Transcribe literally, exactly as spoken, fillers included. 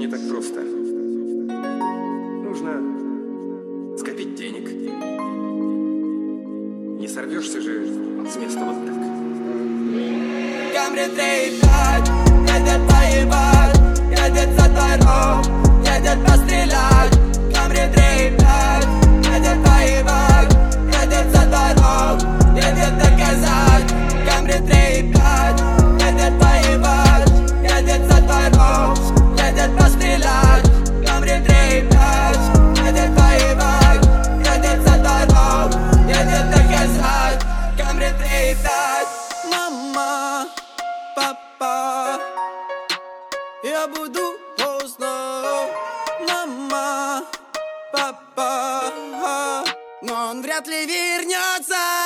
так просто. Нужно скопить денег. Не сорвешься же с места вот так. Камри три и пять едет поебать, едет за твой рог, едет пострелять. Камри три и пять едет поебать, едет за твой рог, едет доказать. Камри три и пять едет поебать, едет за твой рог, едет пострелять. Камри три и пять едет поебать, едет за твой рог, едет доказать. Камри три и пять. Мама, папа, я буду поздно. Мама, папа, но он вряд ли вернется.